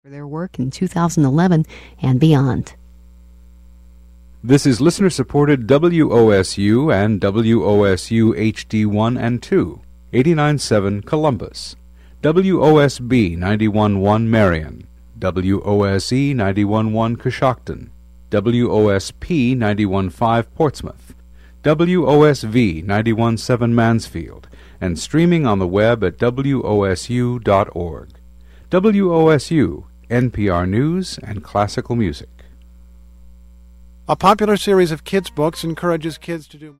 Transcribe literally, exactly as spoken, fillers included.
for their work in two thousand eleven and beyond. This is listener-supported W O S U and W O S U H D one and two, eighty-nine point seven Columbus, W O S B ninety-one point one Marion, W O S E ninety-one point one Coshocton, W O S P ninety-one point five Portsmouth, W O S V ninety-one point seven Mansfield, and streaming on the web at W O S U dot org. W O S U, N P R News and Classical Music. A popular series of kids' books encourages kids to do